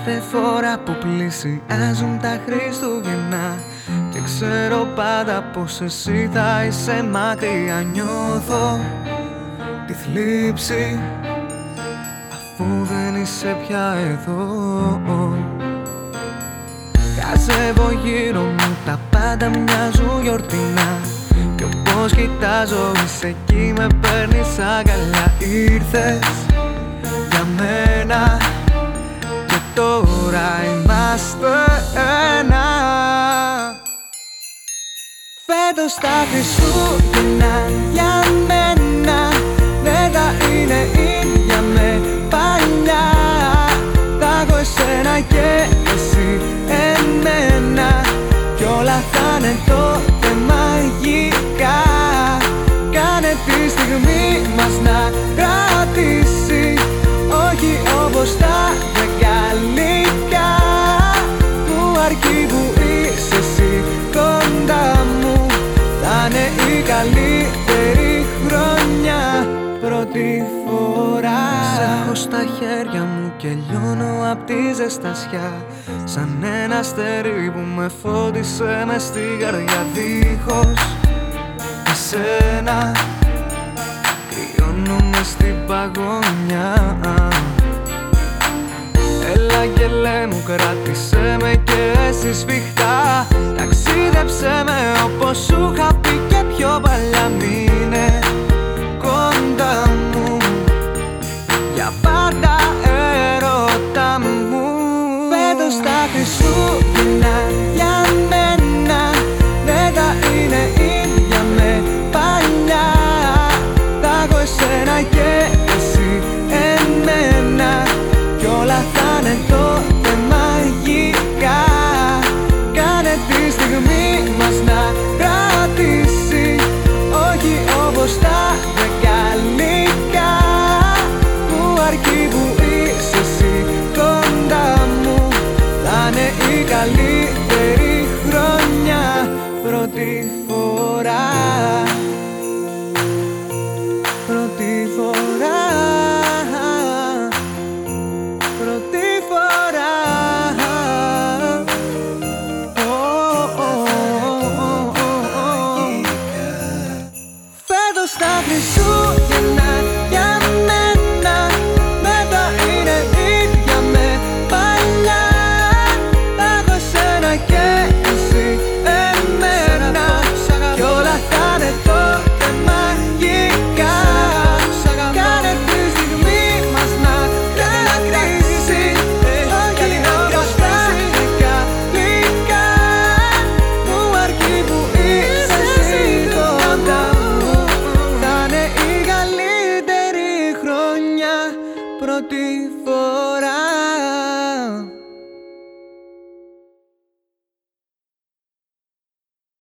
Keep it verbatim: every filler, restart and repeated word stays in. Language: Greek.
Κάθε φορά που πλησιάζουν τα Χριστούγεννα και ξέρω πάντα πως εσύ θα είσαι μακριά, νιώθω τη θλίψη αφού δεν είσαι πια εδώ. Χαζεύω γύρω μου, τα πάντα μοιάζουν γιορτινά κι όπως κοιτάζω είσαι εκεί, με παίρνεις αγκαλιά. Ήρθες για μένα και τώρα είμαστε ένα. Φέτος τα Χριστούγεννα για μένα δεν θα είναι ίδια με παλιά. Θα έχω εσένα και εσύ εμένα κι όλα θα είναι τότε μαγικά. Κάνε τη στιγμή μας να κρατήσει, όχι όπως τα δεκαλικά. Μου αρκεί που είσαι εσύ κοντά μου, θα είναι η καλύτερη χρονιά. Πρώτη φορά σ' έχω στα χέρια μου και λιώνω απ' τη ζεστασιά, σαν ένα αστέρι που με φώτισε μες στη καρδιά. Δίχως εσένα κρυώνω μες στην παγωνιά. Έλα αγγελέ μου, κράτησέ με και εσύ σφιχτά. Ταξίδεψέ με όπως σου είχα πει και πιο παλιά. Μείνε κοντά μου για πάντα, έρωτα μου. Φέτος τα Χριστούγεννα για μένα δεν θα είναι ίδια με παλιά. Θα έχω εσένα και εσύ εμένα κι όλα θα είναι τότε μαγικά. Κάνε τη στιγμή μας να κρατήσει, όχι όπως τα δεκαλικά. Μου αρκεί που είσαι εσύ κοντά μου, θα είναι η καλύτερη χρονιά. Πρώτη φορά, πρώτη φορά, πρώτη φορά. Φέτος τα Χριστούγεννα για μένα δεν θα είναι ίδια με παλιά. Θα έχω εσένα και εσύ εμένα κι όλα θα είναι τότε μαγικά. Κάνε τη στιγμή μας να κρατήσει, όχι όπως τα δεκαλικά. Μου αρκεί που είσαι εσύ κοντά μου, θα είναι η καλύτερη χρονιά. Πρώτη φορά.